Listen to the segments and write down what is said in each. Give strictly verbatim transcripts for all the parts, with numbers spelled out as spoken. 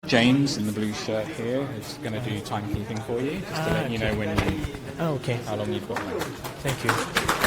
James in the blue shirt here is going to do timekeeping for you, just to Ah, let you know when you, Oh, okay. how long you've got left. Thank you.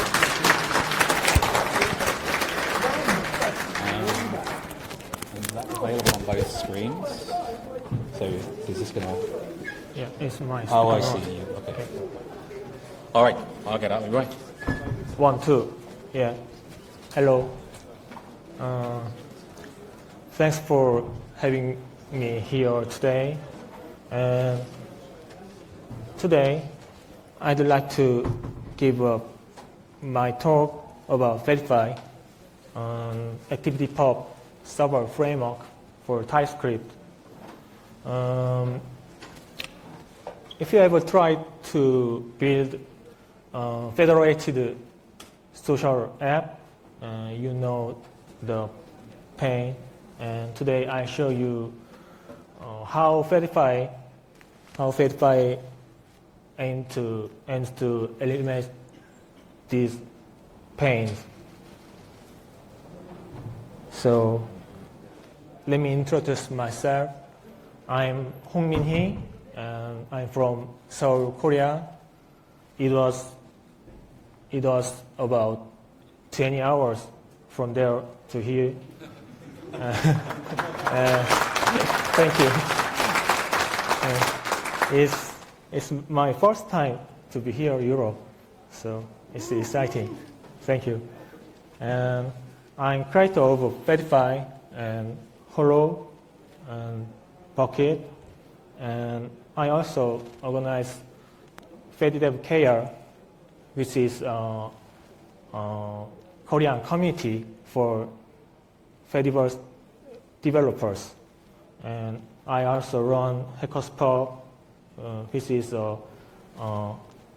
Um, and that's available on both screens. So is this going to... Yeah, it's my Oh, I speaker see. on. You. Okay. All right, I'll get out of the way. One, two. Yeah. Hello. Uh, thanks for having me here today. And today, I'd like to give uh, my talk about Fedify, um, ActivityPub server framework for TypeScript. Um, if you ever tried to build a federated social app, uh, you know the pain. And today I show you uh, how Fedify, how Fedify aim to aims to eliminate these pains. So let me introduce myself. I'm Hong Min Hee, and I'm from Seoul, Korea. It was it was about twenty hours from there to here. Uh, uh, thank you. Uh, it's it's my first time to be here in Europe, so it's exciting. Thank you. And I'm creator of Fedify and Hello and Bucket, and I also organize FediDev K R, which is a, a Korean community for Fediverse developers. And I also run Hackerspot, uh, which is a, a